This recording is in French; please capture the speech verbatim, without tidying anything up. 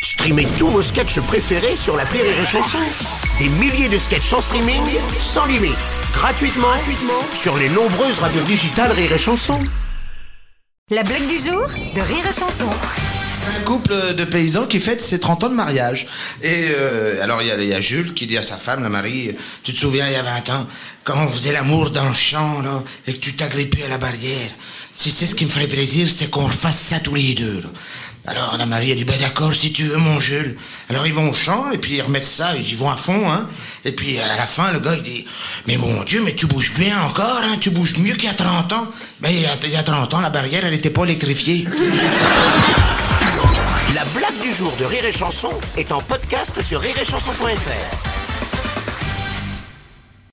Streamez tous vos sketchs préférés sur l'appli Rire et Chanson. Des milliers de sketchs en streaming, sans limite, gratuitement, gratuitement sur les nombreuses radios digitales Rire et Chanson. La blague du jour de Rire et Chanson. Un couple de paysans qui fête ses trente ans de mariage. Et euh, alors il y, y a Jules qui dit à sa femme, la Marie, tu te souviens il y a vingt ans, quand on faisait l'amour dans le champ là, et que tu t'agrippais à la barrière, si c'est ce qui me ferait plaisir, c'est qu'on refasse ça tous les deux. Là. Alors la Marie a dit, ben d'accord si tu veux mon Jules. Alors ils vont au champ et puis ils remettent ça, ils y vont à fond, hein. Et puis à la fin le gars il dit, mais mon Dieu, mais tu bouges bien encore, hein, tu bouges mieux qu'il y a trente ans. Ben il y a, il y a trente ans la barrière elle était pas électrifiée. La blague du jour de Rire et Chanson est en podcast sur rire et chanson point f r.